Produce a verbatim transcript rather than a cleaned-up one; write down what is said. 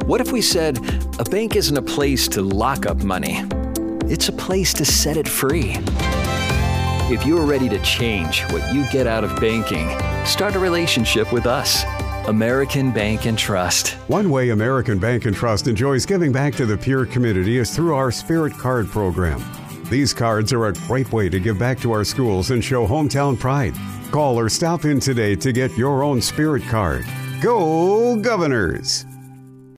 What if we said a bank isn't a place to lock up money? It's a place to set it free. If you're ready to change what you get out of banking, start a relationship with us. American Bank and Trust. One way American Bank and Trust enjoys giving back to the peer community is through our Spirit Card program. These cards are a great way to give back to our schools and show hometown pride. Call or stop in today to get your own Spirit Card. Go Governors!